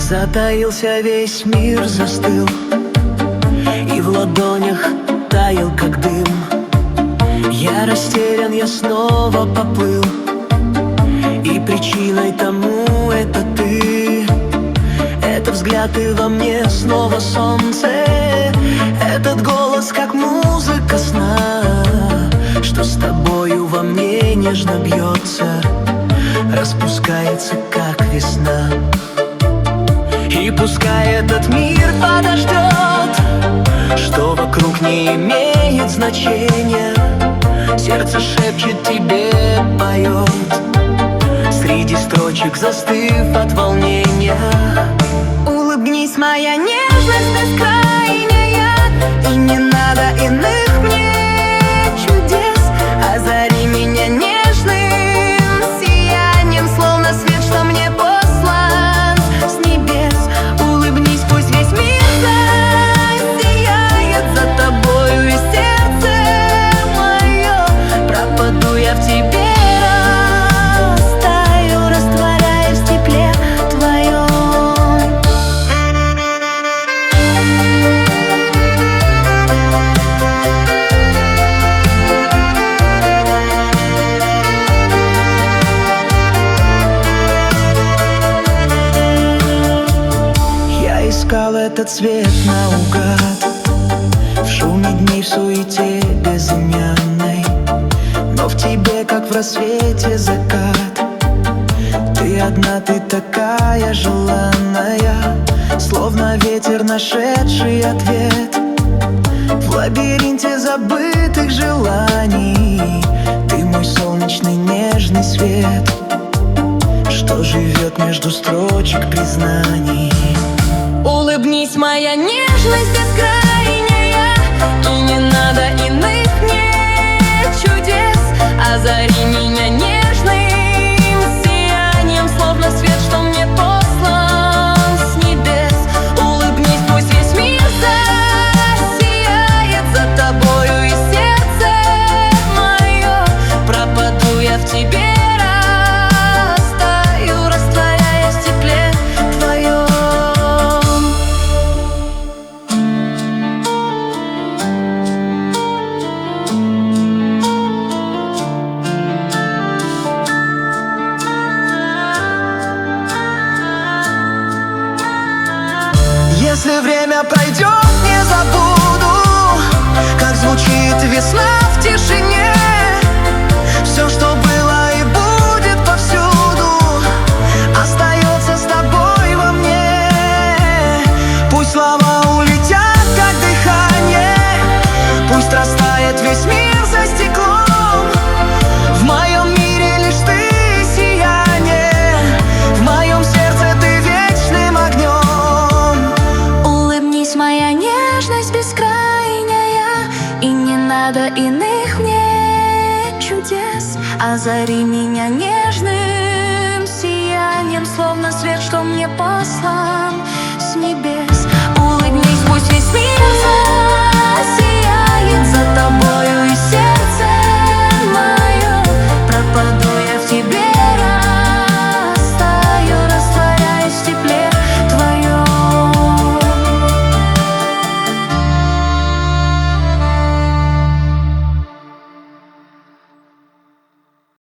Затаился весь мир, застыл, и в ладонях таял, как дым. Я растерян, я снова поплыл, и причиной тому это ты. Это взгляд, и во мне снова солнце. Этот голос, как музыка сна, что с тобою во мне нежно бьется, распускается, как весна. И пускай этот мир подождет, что вокруг не имеет значения, сердце шепчет тебе, поет, среди строчек застыв от волнения. Улыбнись, моя нежность бескрайняя, и не надо иных мне чудес. Озари меня нежным сиянием, словно свет, что мне послан с небес. Улыбнись, пусть весь мир засияет за тобою, и сердце мое, пропаду я в тебе. Искал этот цвет наугад в шуме дней, в суете безымянной, но в тебе, как в рассвете, закат. Ты одна, ты такая желанная, словно ветер, нашедший ответ в лабиринте забытых желаний. Ты мой солнечный нежный свет, что живет между строчек признаний. Улыбнись, моя нежность бескрайняя, и не надо иных мне чудес. Озари меня нежным сиянием, словно свет, что мне послан с небес. Улыбнись, пусть весь мир засияет за тобою, и сердце мое, пропаду я в тебе. Если время пройдет, не забуду, как звучит весна в тишине.